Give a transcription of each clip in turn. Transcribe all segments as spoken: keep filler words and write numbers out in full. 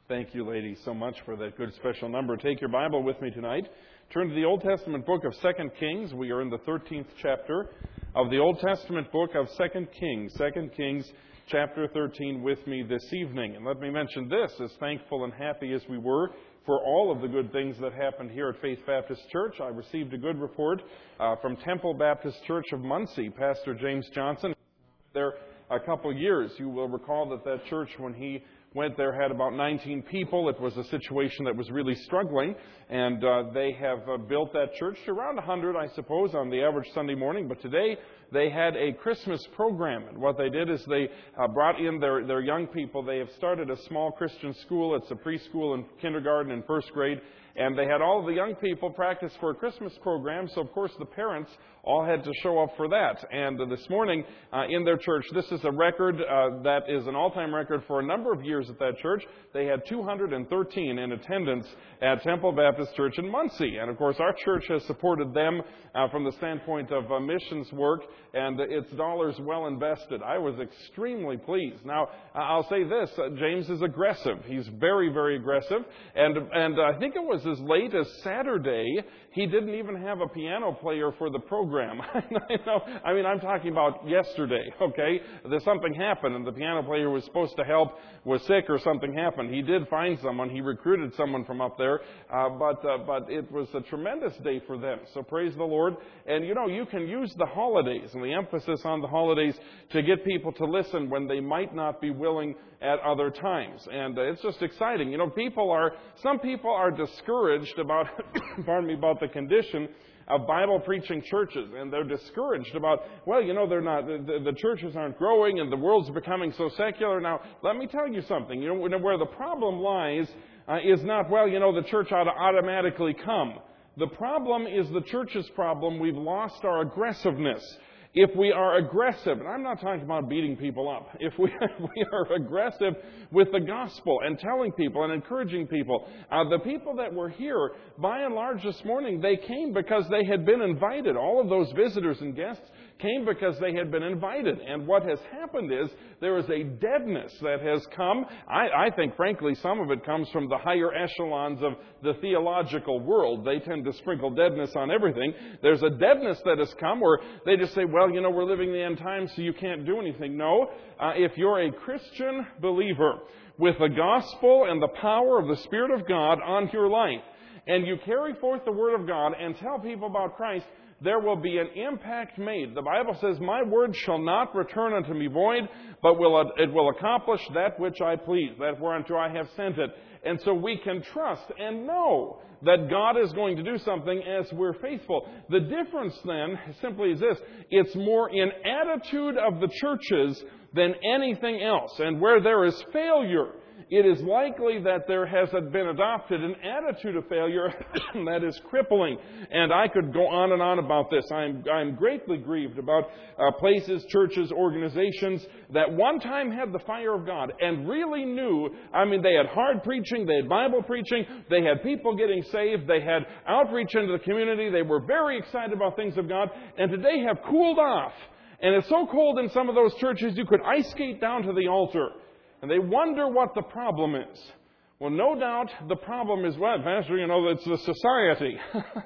Thank you, ladies, so much for that good special number. Take your Bible with me tonight. Turn to the Old Testament book of Second Kings. We are in the thirteenth chapter of the Old Testament book of Second Kings. Second Kings chapter thirteen with me this evening. And let me mention this, as thankful and happy as we were for all of the good things that happened here at Faith Baptist Church, I received a good report uh, from Temple Baptist Church of Muncie, Pastor James Johnson. There a couple years. You will recall that that church, when he went there, had about nineteen people. It was a situation that was really struggling, and uh, they have uh, built that church to around one hundred, I suppose, on the average Sunday morning. But today, they had a Christmas program, and what they did is they uh, brought in their, their young people. They have started a small Christian school. It's a preschool and kindergarten and first grade, and they had all of the young people practice for a Christmas program, so of course the parents all had to show up for that. And uh, this morning uh, in their church, this is a record uh, that is an all-time record for a number of years at that church. They had two hundred thirteen in attendance at Temple Baptist Church in Muncie. And of course our church has supported them uh, from the standpoint of uh, missions work, and uh, its dollars well invested. I was extremely pleased. Now, uh, I'll say this, uh, James is aggressive. He's very, very aggressive. And, and uh, I think it was as late as Saturday, he didn't even have a piano player for the program. I know, I mean, I'm talking about yesterday, okay? There's something happened, and the piano player was supposed to help, was sick, or something happened. He did find someone. He recruited someone from up there, uh, but uh, but it was a tremendous day for them. So praise the Lord. And, you know, you can use the holidays and the emphasis on the holidays to get people to listen when they might not be willing at other times. And uh, it's just exciting. You know, people are, some people are discouraged about, pardon me, about the condition of Bible preaching churches, and they're discouraged about, well, you know, they're not, the, the churches aren't growing and the world's becoming so secular. Now, let me tell you something. You know, where the problem lies uh, is not, well, you know, the church ought to automatically come. The problem is the church's problem. We've lost our aggressiveness. If we are aggressive, and I'm not talking about beating people up, if we, if we are aggressive with the gospel and telling people and encouraging people, uh, the people that were here, by and large this morning, they came because they had been invited. All of those visitors and guests came because they had been invited. And what has happened is there is a deadness that has come. I, I think, frankly, some of it comes from the higher echelons of the theological world. They tend to sprinkle deadness on everything. There's a deadness that has come where they just say, well, you know, we're living in the end times, so you can't do anything. No, uh, if you're a Christian believer with the gospel and the power of the Spirit of God on your life, and you carry forth the Word of God and tell people about Christ, there will be an impact made. The Bible says, my word shall not return unto me void, but will it will accomplish that which I please, that whereunto I have sent it. And so we can trust and know that God is going to do something as we're faithful. The difference then simply is this. It's more in attitude of the churches than anything else. And where there is failure, it is likely that there has been adopted an attitude of failure that is crippling. And I could go on and on about this. I'm, I'm greatly grieved about uh, places, churches, organizations that one time had the fire of God and really knew, I mean, they had hard preaching, they had Bible preaching, they had people getting saved, they had outreach into the community, they were very excited about things of God, and today have cooled off. And it's so cold in some of those churches you could ice skate down to the altar. And they wonder what the problem is. Well, no doubt the problem is what, Pastor? You know, it's the society.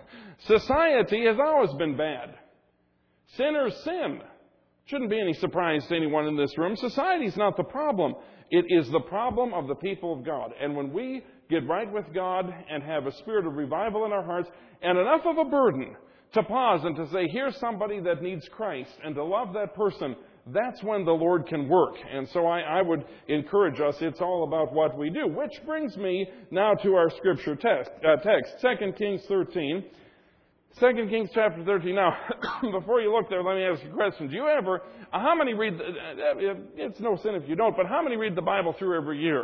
Society has always been bad. Sinners sin. Shouldn't be any surprise to anyone in this room. Society is not the problem. It is the problem of the people of God. And when we get right with God and have a spirit of revival in our hearts and enough of a burden to pause and to say, here's somebody that needs Christ, and to love that person, that's when the Lord can work. And so I, I would encourage us, it's all about what we do. Which brings me now to our scripture text, uh, text Second Kings thirteen. Second Kings chapter thirteen. Now, before you look there, let me ask you a question. Do you ever, uh, how many read, the, uh, it's no sin if you don't, but how many read the Bible through every year?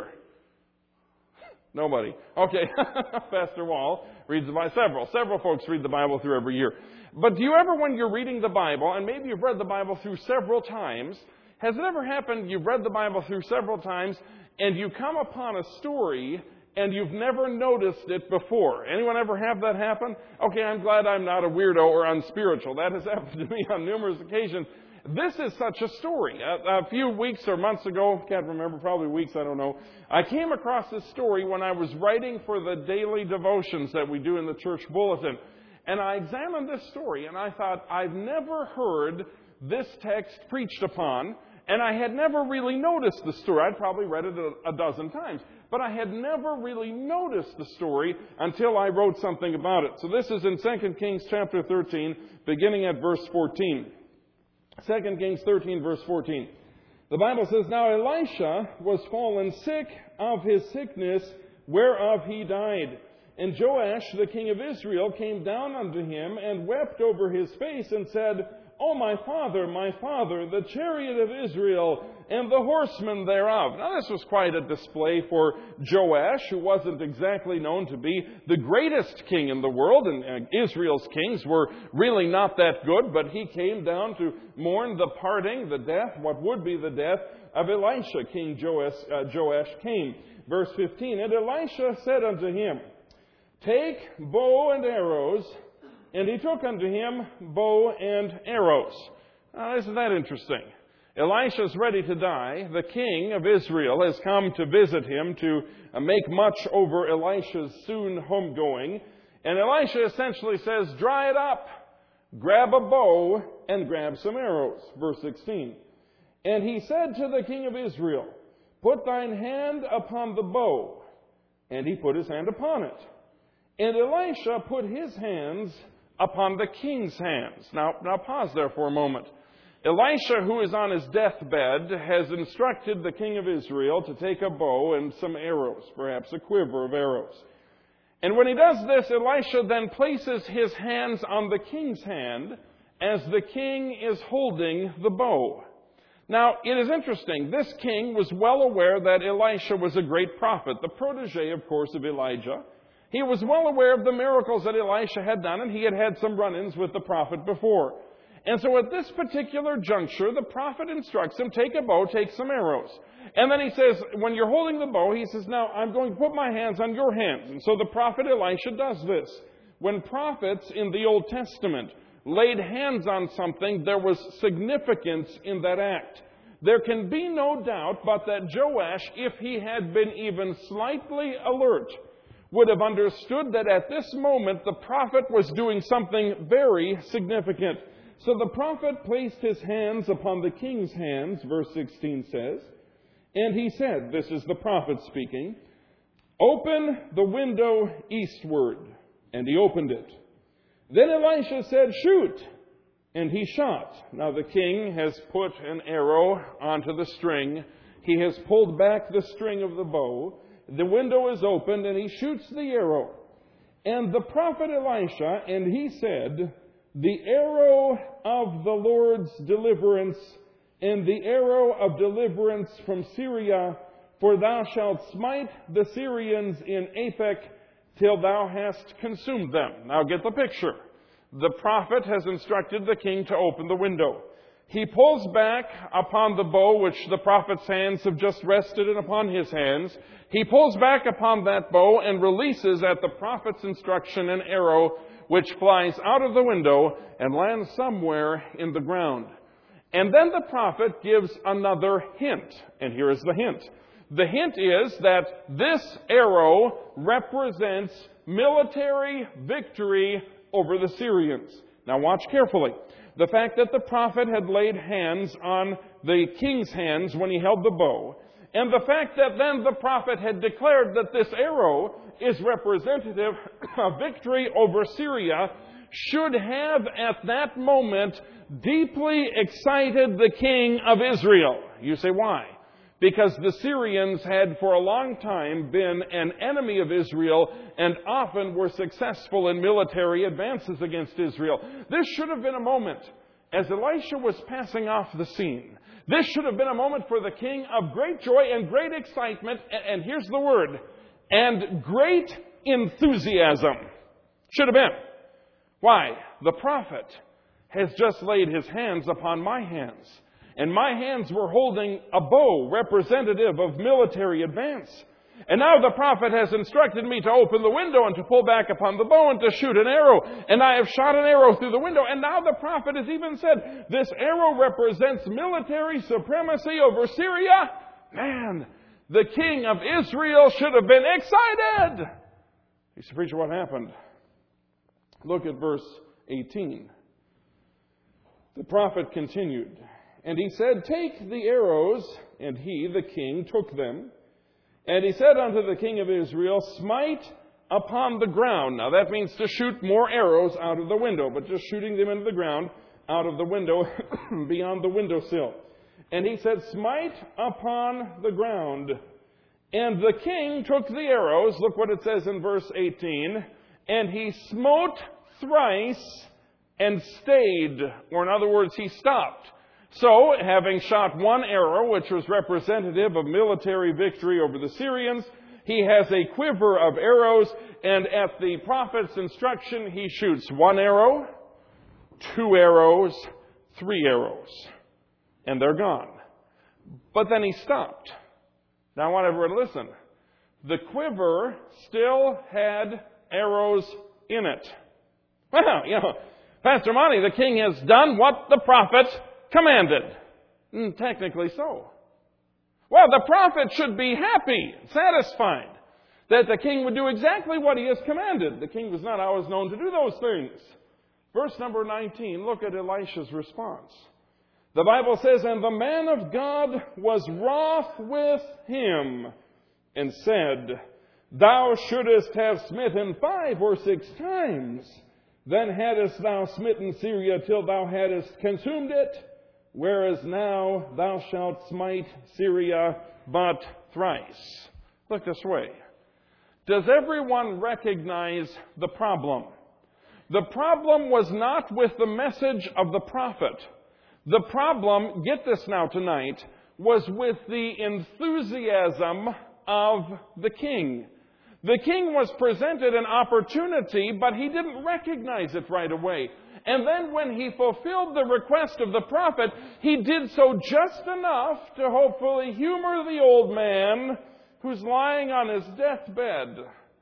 Nobody. Okay. Pastor Wall reads the Bible. Several. Several folks read the Bible through every year. But do you ever, when you're reading the Bible, and maybe you've read the Bible through several times, has it ever happened you've read the Bible through several times and you come upon a story and you've never noticed it before? Anyone ever have that happen? Okay, I'm glad I'm not a weirdo or unspiritual. That has happened to me on numerous occasions. This is such a story. A, a few weeks or months ago, can't remember, probably weeks, I don't know, I came across this story when I was writing for the daily devotions that we do in the church bulletin. And I examined this story, and I thought, I've never heard this text preached upon, and I had never really noticed the story. I'd probably read it a, a dozen times, but I had never really noticed the story until I wrote something about it. So this is in Second Kings chapter thirteen, beginning at verse fourteen. Second Kings thirteen, verse fourteen. The Bible says, Now Elisha was fallen sick of his sickness, whereof he died. And Joash, the king of Israel, came down unto him and wept over his face and said, O my father, my father, the chariot of Israel and the horsemen thereof. Now this was quite a display for Joash, who wasn't exactly known to be the greatest king in the world, and uh, Israel's kings were really not that good, but he came down to mourn the parting, the death, what would be the death of Elisha. King Joash, uh, Joash came. Verse fifteen, And Elisha said unto him, Take bow and arrows. And he took unto him bow and arrows. Now, isn't that interesting? Elisha's ready to die. The king of Israel has come to visit him to make much over Elisha's soon homegoing. And Elisha essentially says, Dry it up. Grab a bow and grab some arrows. Verse sixteen. And he said to the king of Israel, Put thine hand upon the bow. And he put his hand upon it. And Elisha put his hands upon the king's hands. Now, now pause there for a moment. Elisha, who is on his deathbed, has instructed the king of Israel to take a bow and some arrows, perhaps a quiver of arrows. And when he does this, Elisha then places his hands on the king's hand as the king is holding the bow. Now, it is interesting. This king was well aware that Elisha was a great prophet, the protege, of course, of Elijah. He was well aware of the miracles that Elisha had done, and he had had some run-ins with the prophet before. And so at this particular juncture, the prophet instructs him, take a bow, take some arrows. And then he says, when you're holding the bow, he says, now I'm going to put my hands on your hands. And so the prophet Elisha does this. When prophets in the Old Testament laid hands on something, there was significance in that act. There can be no doubt but that Joash, if he had been even slightly alert, would have understood that at this moment the prophet was doing something very significant. So the prophet placed his hands upon the king's hands, verse sixteen says, and he said, this is the prophet speaking, Open the window eastward. And he opened it. Then Elisha said, Shoot. And he shot. Now the king has put an arrow onto the string. He has pulled back the string of the bow. The window is opened, and he shoots the arrow. And the prophet Elisha, and he said, The arrow of the Lord's deliverance, and the arrow of deliverance from Syria, for thou shalt smite the Syrians in Aphek, till thou hast consumed them. Now get the picture. The prophet has instructed the king to open the window. He pulls back upon the bow which the prophet's hands have just rested in upon his hands. He pulls back upon that bow and releases at the prophet's instruction an arrow which flies out of the window and lands somewhere in the ground. And then the prophet gives another hint. And here is the hint. The hint is that this arrow represents military victory over the Syrians. Now watch carefully. The fact that the prophet had laid hands on the king's hands when he held the bow, and the fact that then the prophet had declared that this arrow is representative of victory over Syria, should have at that moment deeply excited the king of Israel. You say, why? Because the Syrians had for a long time been an enemy of Israel and often were successful in military advances against Israel. This should have been a moment, as Elisha was passing off the scene, this should have been a moment for the king of great joy and great excitement, and here's the word, and great enthusiasm. Should have been. Why? The prophet has just laid his hands upon my hands. And my hands were holding a bow representative of military advance. And now the prophet has instructed me to open the window and to pull back upon the bow and to shoot an arrow. And I have shot an arrow through the window. And now the prophet has even said, this arrow represents military supremacy over Syria. Man, the king of Israel should have been excited. He said, preacher, what happened? Look at verse eighteen. The prophet continued, and he said, take the arrows. And he, the king, took them. And he said unto the king of Israel, smite upon the ground. Now that means to shoot more arrows out of the window, but just shooting them into the ground out of the window beyond the windowsill. And he said, smite upon the ground. And the king took the arrows. Look what it says in verse eighteen. And he smote thrice and stayed. Or in other words, he stopped. So, having shot one arrow, which was representative of military victory over the Syrians, he has a quiver of arrows, and at the prophet's instruction, he shoots one arrow, two arrows, three arrows, and they're gone. But then he stopped. Now I want everyone to listen. The quiver still had arrows in it. Well, you know, Pastor Monty, the king has done what the prophet commanded. Mm, technically so. Well, the prophet should be happy, satisfied that the king would do exactly what he has commanded. The king was not always known to do those things. Verse number nineteen, look at Elisha's response. The Bible says, and the man of God was wroth with him and said, thou shouldest have smitten five or six times. Then hadst thou smitten Syria till thou hadst consumed it. Whereas now thou shalt smite Syria but thrice. Look this way. Does everyone recognize the problem? The problem was not with the message of the prophet. The problem, get this now tonight, was with the enthusiasm of the king. The king was presented an opportunity, but he didn't recognize it right away. And then when he fulfilled the request of the prophet, he did so just enough to hopefully humor the old man who's lying on his deathbed.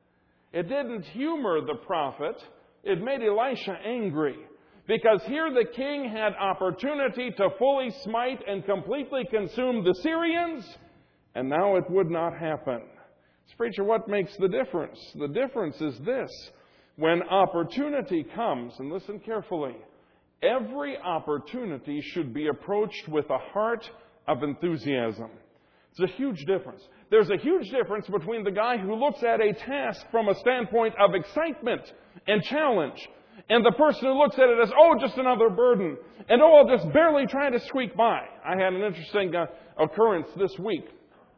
It didn't humor the prophet. It made Elisha angry. Because here the king had opportunity to fully smite and completely consume the Syrians, and now it would not happen. So, preacher, what makes the difference? The difference is this. When opportunity comes, and listen carefully, every opportunity should be approached with a heart of enthusiasm. It's a huge difference. There's a huge difference between the guy who looks at a task from a standpoint of excitement and challenge, and the person who looks at it as, oh, just another burden, and oh, I'll just barely try to squeak by. I had an interesting uh, occurrence this week.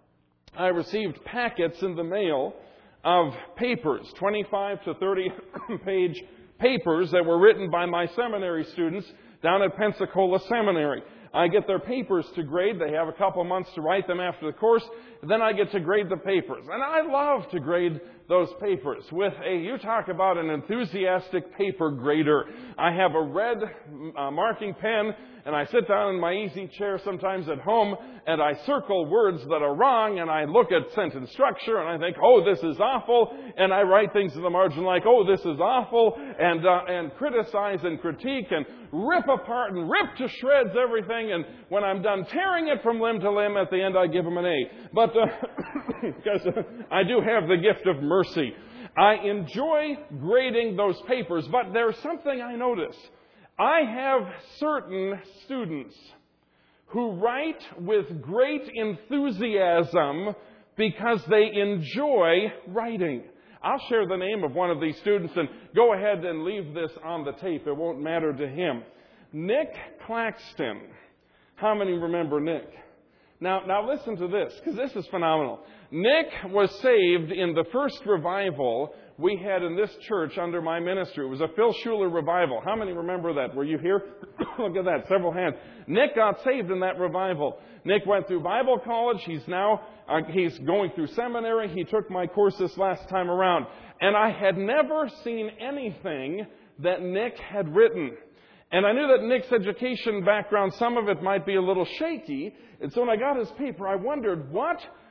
I received packets in the mail of papers, twenty-five to thirty page papers that were written by my seminary students down at Pensacola Seminary. I get their papers to grade. They have a couple of months to write them after the course. Then I get to grade the papers. And I love to grade those papers with a, you talk about an enthusiastic paper grader. I have a red uh, marking pen, and I sit down in my easy chair sometimes at home, and I circle words that are wrong, and I look at sentence structure, and I think, oh, this is awful, and I write things in the margin like, oh, this is awful, and uh, and criticize and critique and rip apart and rip to shreds everything, and when I'm done tearing it from limb to limb, at the end I give them an A. But uh, because uh, I do have the gift of mercy. I enjoy grading those papers, but there's something I notice. I have certain students who write with great enthusiasm because they enjoy writing. I'll share the name of one of these students, and go ahead and leave this on the tape. It won't matter to him. Nick Claxton. How many remember Nick? Now, now listen to this, because this is phenomenal. Nick was saved in the first revival we had in this church under my ministry. It was a Phil Schuler revival. How many remember that? Were you here? Look at that, several hands. Nick got saved in that revival. Nick went through Bible college. He's now, uh, he's going through seminary. He took my course this last time around. And I had never seen anything that Nick had written. And I knew that Nick's education background, some of it might be a little shaky. And so when I got his paper, I wondered, what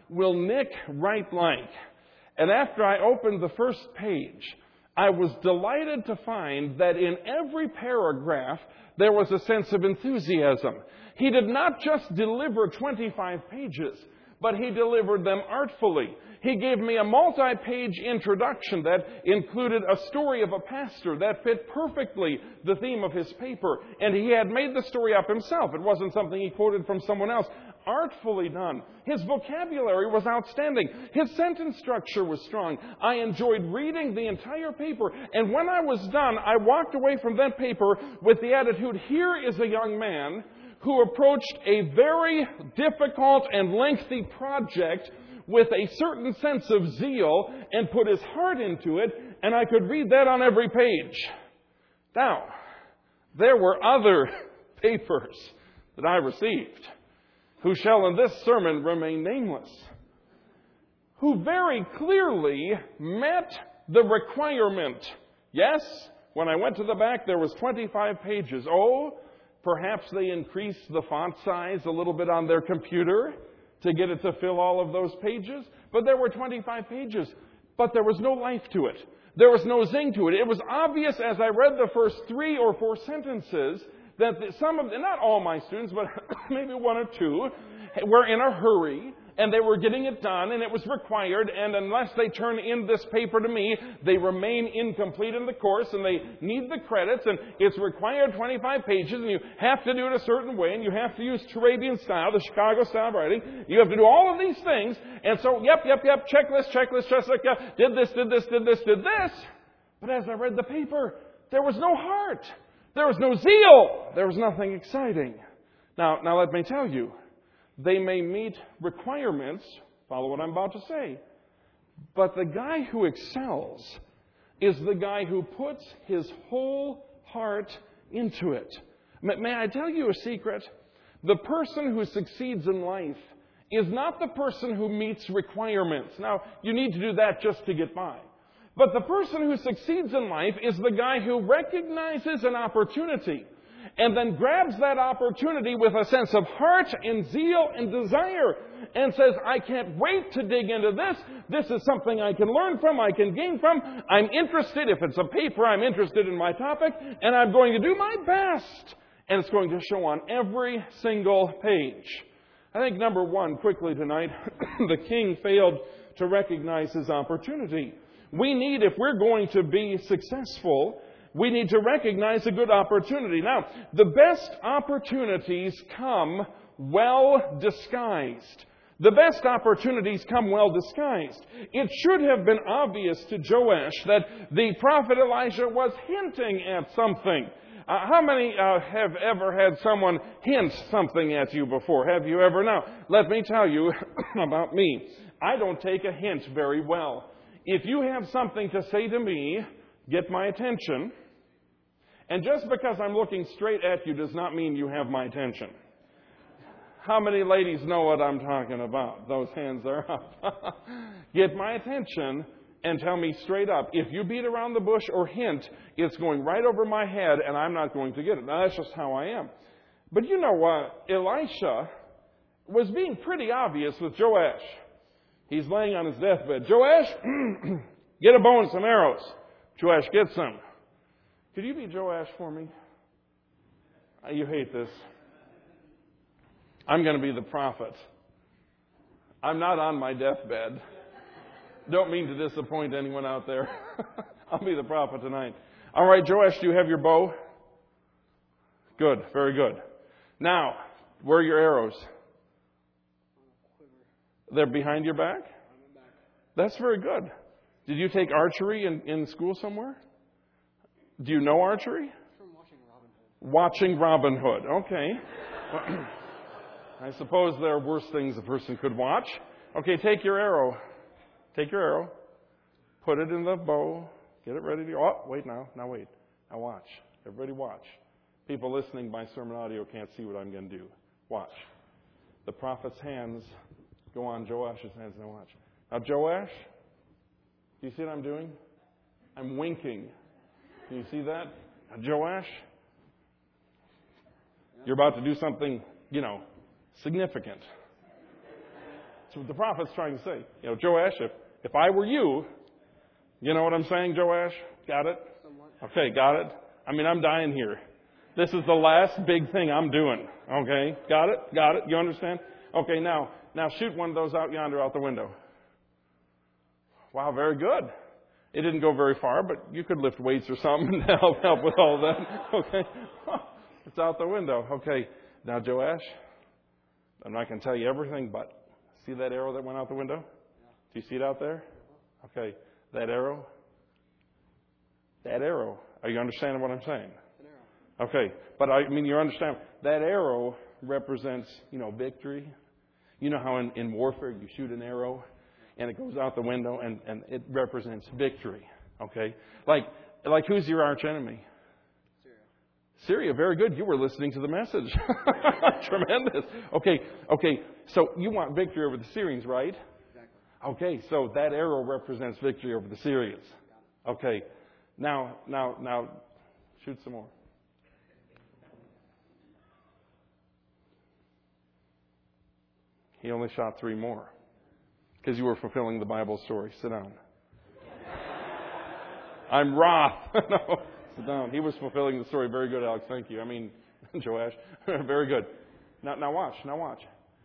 will Nick write like? And after I opened the first page, I was delighted to find that in every paragraph there was a sense of enthusiasm. He did not just deliver twenty-five pages, but he delivered them artfully. He gave me a multi-page introduction that included a story of a pastor that fit perfectly the theme of his paper. And he had made the story up himself. It wasn't something he quoted from someone else. Artfully done. His vocabulary was outstanding. His sentence structure was strong. I enjoyed reading the entire paper. And when I was done, I walked away from that paper with the attitude, here is a young man who approached a very difficult and lengthy project with a certain sense of zeal and put his heart into it, and I could read that on every page. Now, there were other papers that I received, who shall in this sermon remain nameless, who very clearly met the requirement. Yes, when I went to the back, there was twenty-five pages. Oh, perhaps they increased the font size a little bit on their computer to get it to fill all of those pages. But there were twenty-five pages. But there was no life to it. There was no zing to it. It was obvious as I read the first three or four sentences that some of, not all my students, but maybe one or two, were in a hurry, and they were getting it done, and it was required, and unless they turn in this paper to me, they remain incomplete in the course, and they need the credits, and it's required twenty-five pages, and you have to do it a certain way, and you have to use Turabian style, the Chicago style of writing. You have to do all of these things, and so, yep, yep, yep, checklist, checklist, checklist, yep, did this, did this, did this, did this. But as I read the paper, there was no heart. There was no zeal. There was nothing exciting. Now, now let me tell you, they may meet requirements, follow what I'm about to say, but the guy who excels is the guy who puts his whole heart into it. May I tell you a secret? The person who succeeds in life is not the person who meets requirements. Now, you need to do that just to get by. But the person who succeeds in life is the guy who recognizes an opportunity and then grabs that opportunity with a sense of heart and zeal and desire and says, I can't wait to dig into this. This is something I can learn from, I can gain from. I'm interested. If it's a paper, I'm interested in my topic, and I'm going to do my best. And it's going to show on every single page. I think number one, quickly tonight, the king failed to recognize his opportunity. We need, if we're going to be successful, we need to recognize a good opportunity. Now, the best opportunities come well disguised. The best opportunities come well disguised. It should have been obvious to Joash that the prophet Elijah was hinting at something. Uh, how many uh, have ever had someone hint something at you before? Have you ever? Now, let me tell you about me. I don't take a hint very well. If you have something to say to me, get my attention. And just because I'm looking straight at you does not mean you have my attention. How many ladies know what I'm talking about? Those hands are up. Get my attention and tell me straight up. If you beat around the bush or hint, it's going right over my head and I'm not going to get it. Now, that's just how I am. But you know what? Elisha was being pretty obvious with Joash. He's laying on his deathbed. Joash, get a bow and some arrows. Joash, get some. Could you be Joash for me? You hate this. I'm going to be the prophet. I'm not on my deathbed. Don't mean to disappoint anyone out there. I'll be the prophet tonight. All right, Joash, do you have your bow? Good, very good. Now, where are your arrows? They're behind your back? That's very good. Did you take archery in, in school somewhere? Do you know archery? From watching Robin Hood. Watching Robin Hood. Okay. I suppose there are worse things a person could watch. Okay, take your arrow. Take your arrow. Put it in the bow. Get it ready to... Oh, wait now. Now wait. Now watch. Everybody watch. People listening by sermon audio can't see what I'm going to do. Watch. The prophet's hands go on Joash's hands. Now watch. Now Joash, do you see what I'm doing? I'm winking. Do you see that? Now Joash, you're about to do something, you know, significant. That's what the prophet's trying to say. You know, Joash, if, if I were you, you know what I'm saying, Joash? Got it? Okay, got it? I mean, I'm dying here. This is the last big thing I'm doing. Okay, got it? Got it? You understand? Okay, now, now shoot one of those out yonder out the window. Wow, very good. It didn't go very far, but you could lift weights or something to help, help with all of that. Okay, it's out the window. Okay, now Joash, I'm not going to tell you everything, but see that arrow that went out the window? Do you see it out there? Okay, that arrow. That arrow. Are you understanding what I'm saying? Okay, but I mean, you understand, that arrow represents, you know, victory. You know how in, in warfare you shoot an arrow and it goes out the window and, and it represents victory. Okay? Like, like who's your arch enemy? Syria. Syria, very good. You were listening to the message. Tremendous. Okay, okay, so you want victory over the Syrians, right? Exactly. Okay, so that arrow represents victory over the Syrians. Okay, now, now, now, shoot some more. He only shot three more because you were fulfilling the Bible story. Sit down. I'm wroth. No, sit down. He was fulfilling the story. Very good, Alex. Thank you. I mean, Joash. Very good. Now, now watch. Now watch.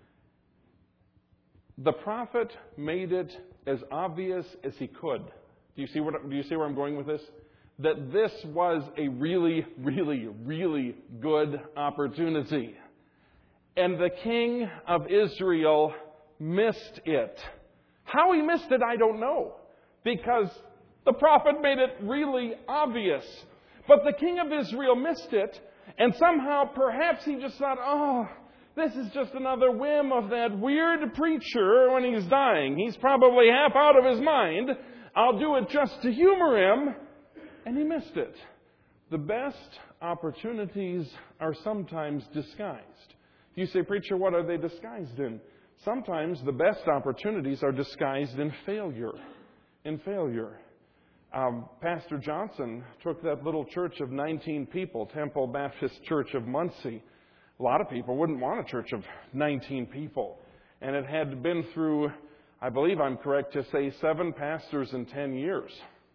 The prophet made it as obvious as he could. Do you see what? Do you see where I'm going with this? That this was a really, really, really good opportunity. And the king of Israel missed it. How he missed it, I don't know. Because the prophet made it really obvious. But the king of Israel missed it. And somehow, perhaps he just thought, oh, this is just another whim of that weird preacher when he's dying. He's probably half out of his mind. I'll do it just to humor him. And he missed it. The best opportunities are sometimes disguised. You say, preacher, what are they disguised in? Sometimes the best opportunities are disguised in failure. In failure. Um, Pastor Johnson took that little church of nineteen people, Temple Baptist Church of Muncie. A lot of people wouldn't want a church of nineteen people. And it had been through, I believe I'm correct to say, seven pastors in ten years.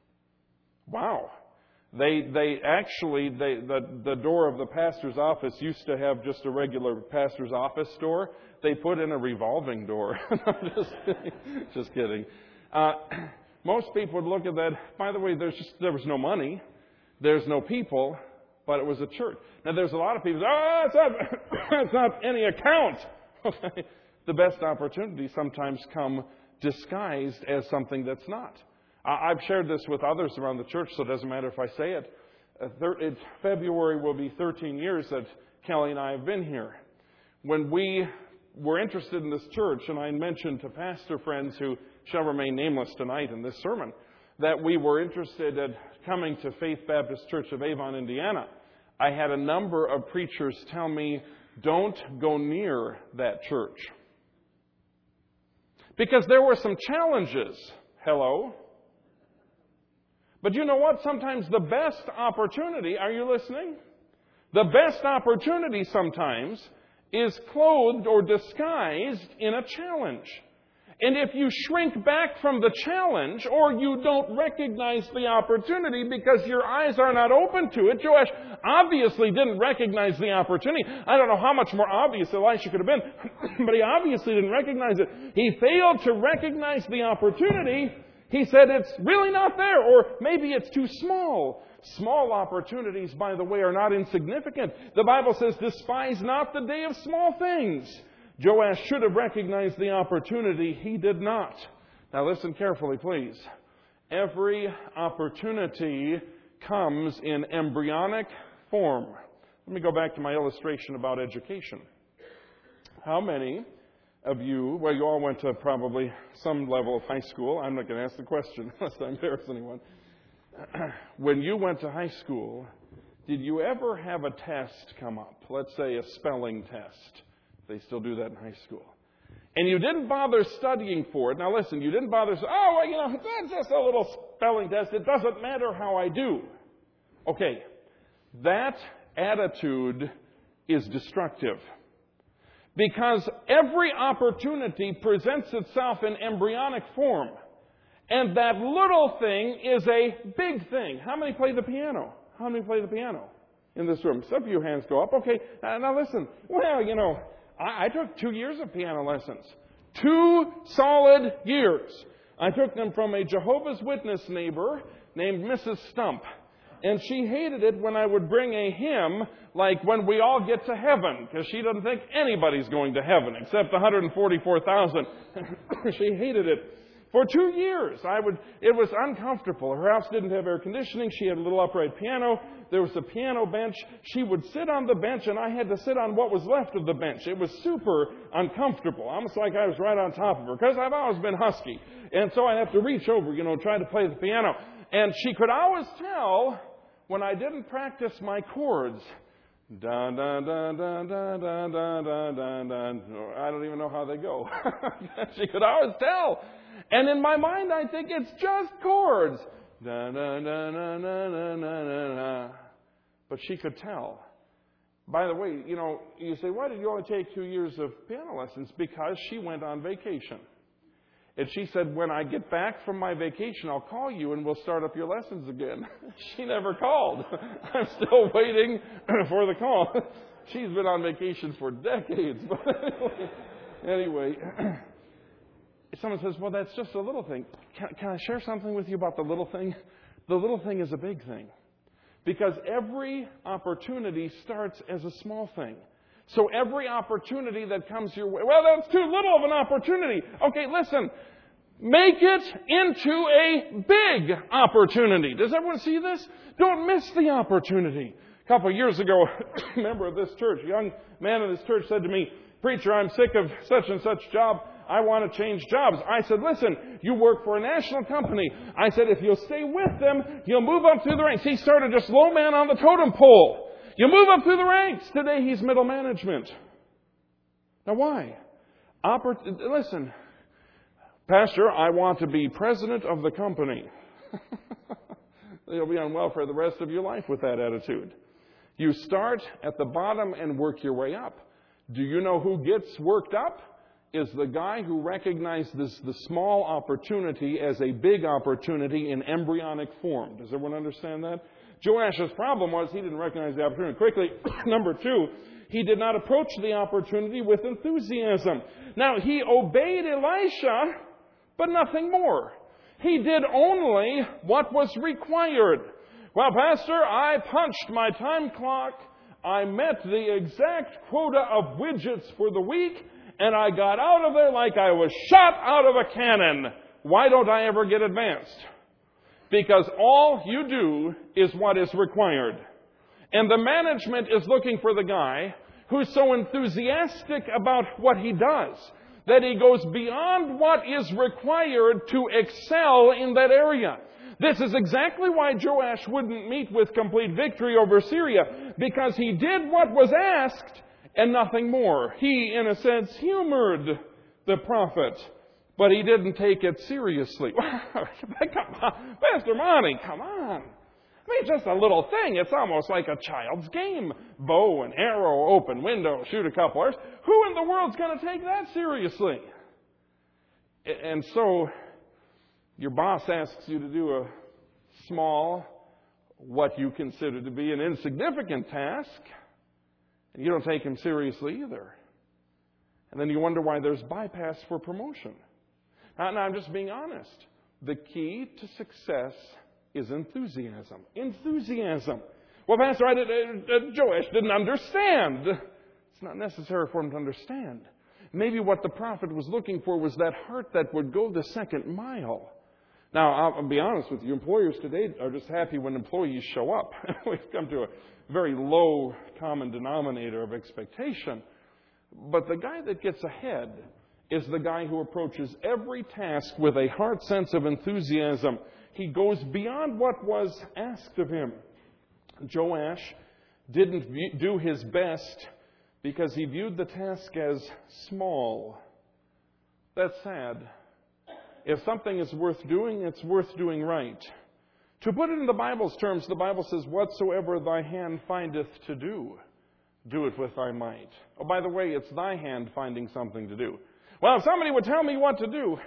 Wow. They they actually, they, the, the door of the pastor's office used to have just a regular pastor's office door. They put in a revolving door. just kidding. Just kidding. Uh, most people would look at that. By the way, there's just, there was no money. There's no people, but it was a church. Now, there's a lot of people, oh, it's not, it's not any account. Okay. The best opportunities sometimes come disguised as something that's not. I've shared this with others around the church, so it doesn't matter if I say it. Uh, thir- it February will be thirteen years that Kelly and I have been here. When we were interested in this church, and I mentioned to pastor friends who shall remain nameless tonight in this sermon, that we were interested in coming to Faith Baptist Church of Avon, Indiana, I had a number of preachers tell me, don't go near that church. Because there were some challenges. Hello? But you know what? Sometimes the best opportunity, are you listening? The best opportunity sometimes is clothed or disguised in a challenge. And if you shrink back from the challenge or you don't recognize the opportunity because your eyes are not open to it, Joash obviously didn't recognize the opportunity. I don't know how much more obvious Elisha could have been, but he obviously didn't recognize it. He failed to recognize the opportunity. He said it's really not there, or maybe it's too small. Small opportunities, by the way, are not insignificant. The Bible says, despise not the day of small things. Joash should have recognized the opportunity. He did not. Now listen carefully, please. Every opportunity comes in embryonic form. Let me go back to my illustration about education. How many of you, well, you all went to probably some level of high school. I'm not going to ask the question lest I embarrass anyone. When you went to high school, did you ever have a test come up? Let's say a spelling test. They still do that in high school. And you didn't bother studying for it. Now listen, you didn't bother, oh, well, you know, that's just a little spelling test. It doesn't matter how I do. Okay, that attitude is destructive. Because every opportunity presents itself in embryonic form. And that little thing is a big thing. How many play the piano? How many play the piano in this room? Some of you hands go up. Okay, now, now listen. Well, you know, I, I took two years of piano lessons. Two solid years. I took them from a Jehovah's Witness neighbor named Missus Stump. And she hated it when I would bring a hymn like When We All Get to Heaven, because she doesn't think anybody's going to heaven except one hundred forty-four thousand. She hated it. For two years, I would. It was uncomfortable. Her house didn't have air conditioning. She had a little upright piano. There was a piano bench. She would sit on the bench, and I had to sit on what was left of the bench. It was super uncomfortable, almost like I was right on top of her, because I've always been husky. And so I have to reach over, you know, try to play the piano. And she could always tell when I didn't practice my chords. Da da da da da da da da da da. I don't even know how they go. She could always tell. And in my mind, I think it's just chords. Da da da da da da da da. But she could tell. By the way, you know, you say, why did you only take two years of piano lessons? Because she went on vacation. And she said, when I get back from my vacation, I'll call you and we'll start up your lessons again. She never called. I'm still waiting for the call. She's been on vacation for decades. But anyway, someone says, well, that's just a little thing. Can, can I share something with you about the little thing? The little thing is a big thing. Because every opportunity starts as a small thing. So every opportunity that comes your way, well, that's too little of an opportunity. Okay, listen. Make it into a big opportunity. Does everyone see this? Don't miss the opportunity. A couple of years ago, a member of this church, a young man in this church said to me, preacher, I'm sick of such and such job. I want to change jobs. I said, listen, you work for a national company. I said, if you'll stay with them, you'll move up through the ranks. He started just low man on the totem pole. You move up through the ranks. Today he's middle management. Now why? Oppor- Listen, Pastor, I want to be president of the company. You'll be on welfare the rest of your life with that attitude. You start at the bottom and work your way up. Do you know who gets worked up? Is the guy who recognizes the small opportunity as a big opportunity in embryonic form. Does everyone understand that? Joash's problem was he didn't recognize the opportunity quickly. Number two, he did not approach the opportunity with enthusiasm. Now, he obeyed Elisha, but nothing more. He did only what was required. Well, Pastor, I punched my time clock. I met the exact quota of widgets for the week, and I got out of there like I was shot out of a cannon. Why don't I ever get advanced? Because all you do is what is required. And the management is looking for the guy who's so enthusiastic about what he does that he goes beyond what is required to excel in that area. This is exactly why Joash wouldn't meet with complete victory over Syria, because he did what was asked and nothing more. He, in a sense, humored the prophet. But he didn't take it seriously. Come on, Pastor Monty, come on. I mean, just a little thing. It's almost like a child's game. Bow and arrow, open window, shoot a couple arrows. Who in the world's going to take that seriously? And so your boss asks you to do a small, what you consider to be an insignificant task, and you don't take him seriously either. And then you wonder why there's bypass for promotion. Now, now, I'm just being honest. The key to success is enthusiasm. Enthusiasm. Well, Pastor, I did, uh, uh, Joash didn't understand. It's not necessary for him to understand. Maybe what the prophet was looking for was that heart that would go the second mile. Now, I'll, I'll be honest with you. Employers today are just happy when employees show up. We've come to a very low common denominator of expectation. But the guy that gets ahead is the guy who approaches every task with a heart sense of enthusiasm. He goes beyond what was asked of him. Joash didn't do his best because he viewed the task as small. That's sad. If something is worth doing, it's worth doing right. To put it in the Bible's terms, the Bible says, whatsoever thy hand findeth to do, do it with thy might. Oh, by the way, it's thy hand finding something to do. Well, if somebody would tell me what to do,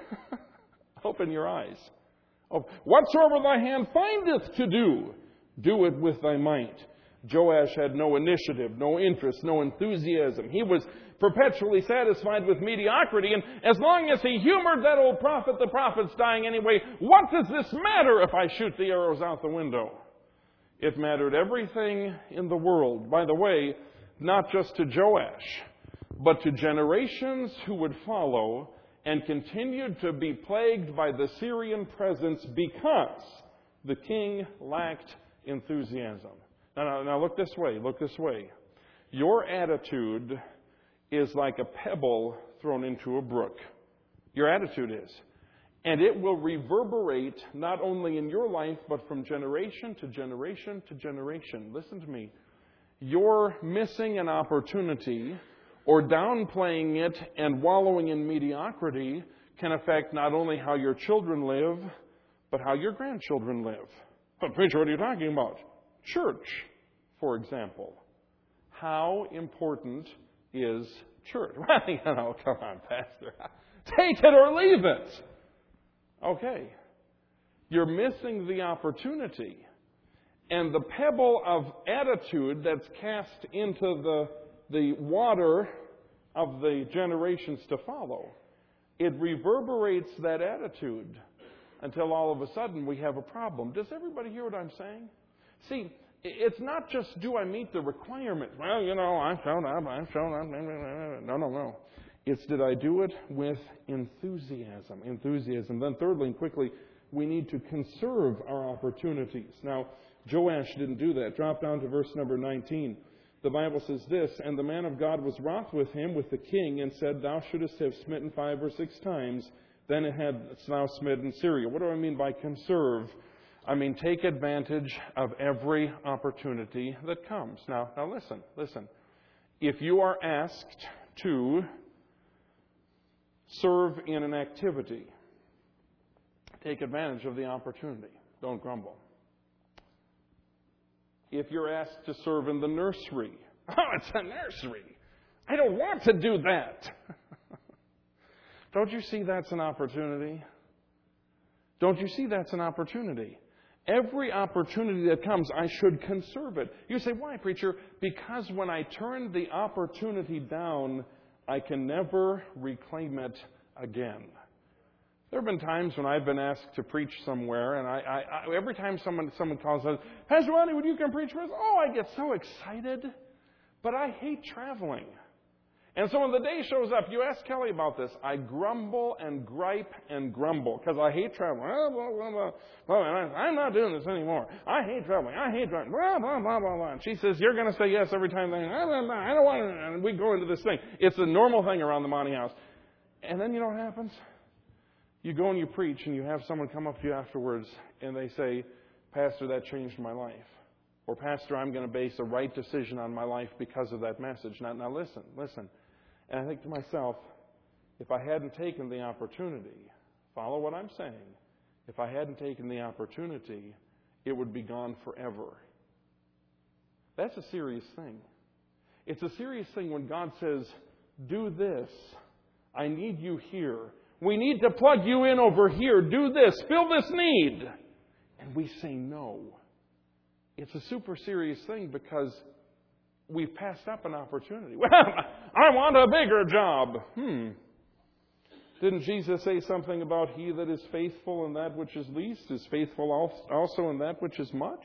open your eyes. Oh, whatsoever thy hand findeth to do, do it with thy might. Joash had no initiative, no interest, no enthusiasm. He was perpetually satisfied with mediocrity, and as long as he humored that old prophet, the prophet's dying anyway, what does this matter if I shoot the arrows out the window? It mattered everything in the world. By the way, not just to Joash, but to generations who would follow and continued to be plagued by the Syrian presence because the king lacked enthusiasm. Now, now, now look this way, look this way. Your attitude is like a pebble thrown into a brook. Your attitude is. And it will reverberate not only in your life, but from generation to generation to generation. Listen to me. You're missing an opportunity or downplaying it and wallowing in mediocrity can affect not only how your children live, but how your grandchildren live. But preacher, what are you talking about? Church, for example. How important is church? Well, you know, come on, Pastor. Take it or leave it. Okay. You're missing the opportunity. And the pebble of attitude that's cast into the, the water of the generations to follow, it reverberates that attitude until all of a sudden we have a problem. Does everybody hear what I'm saying? See, it's not just, do I meet the requirement? Well, you know, I've shown up, I've shown up. No, no, no. It's, did I do it with enthusiasm? Enthusiasm. Then thirdly and quickly, we need to conserve our opportunities. Now, Joash didn't do that. Drop down to verse number nineteen. The Bible says this, and the man of God was wroth with him, with the king, and said, thou shouldest have smitten five or six times, then it had thou smitten Syria. What do I mean by conserve? I mean, take advantage of every opportunity that comes. Now, now listen, listen. If you are asked to serve in an activity, take advantage of the opportunity. Don't grumble. If you're asked to serve in the nursery, oh, it's a nursery. I don't want to do that. Don't you see that's an opportunity? Don't you see that's an opportunity? Every opportunity that comes, I should conserve it. You say, why, preacher? Because when I turn the opportunity down, I can never reclaim it again. There have been times when I've been asked to preach somewhere, and I, I, I every time someone someone calls and says, Pastor Ronnie, would you come preach for us? Oh, I get so excited. But I hate traveling. And so when the day shows up, you ask Kelly about this, I grumble and gripe and grumble because I hate traveling. Blah, blah, blah, blah. Well, I'm not doing this anymore. I hate traveling. I hate traveling. Blah, blah, blah, blah, blah. And she says, you're going to say yes every time. They, I don't, I don't want to. And we go into this thing. It's a normal thing around the Monty house. And then you know what happens? You go and you preach and you have someone come up to you afterwards and they say, Pastor, that changed my life. Or, Pastor, I'm going to base a right decision on my life because of that message. Now, now listen, listen. And I think to myself, if I hadn't taken the opportunity, follow what I'm saying, if I hadn't taken the opportunity, it would be gone forever. That's a serious thing. It's a serious thing when God says, do this. I need you here. We need to plug you in over here. Do this. Fill this need. And we say no. It's a super serious thing because we've passed up an opportunity. Well, I want a bigger job. Hmm. Didn't Jesus say something about he that is faithful in that which is least is faithful also in that which is much?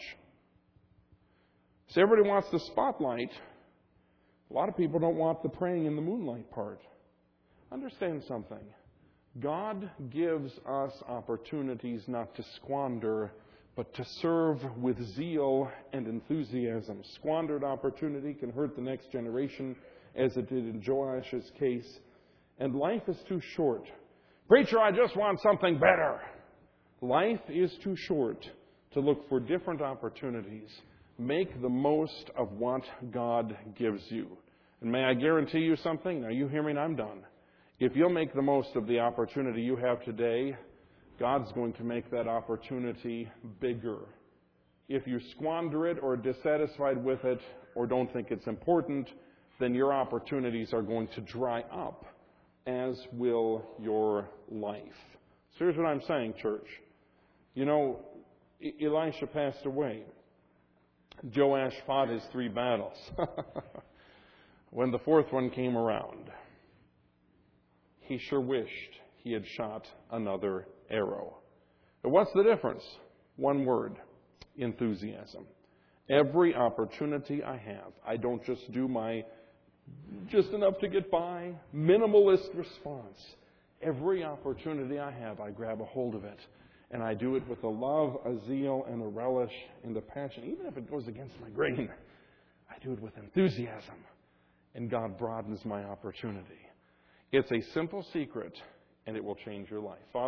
So everybody wants the spotlight. A lot of people don't want the praying in the moonlight part. Understand something. God gives us opportunities not to squander, but to serve with zeal and enthusiasm. Squandered opportunity can hurt the next generation, as it did in Joash's case. And life is too short. Preacher, I just want something better. Life is too short to look for different opportunities. Make the most of what God gives you. And may I guarantee you something? Now you hear me and I'm done. If you'll make the most of the opportunity you have today, God's going to make that opportunity bigger. If you squander it or are dissatisfied with it, or don't think it's important, then your opportunities are going to dry up, as will your life. So here's what I'm saying, church. You know, Elisha passed away. Joash fought his three battles. When the fourth one came around, he sure wished he had shot another arrow. But what's the difference? One word: enthusiasm. Every opportunity I have, I don't just do my just enough to get by, minimalist response. Every opportunity I have, I grab a hold of it. And I do it with a love, a zeal, and a relish, and a passion. Even if it goes against my grain, I do it with enthusiasm. And God broadens my opportunity. It's a simple secret, and it will change your life. Father,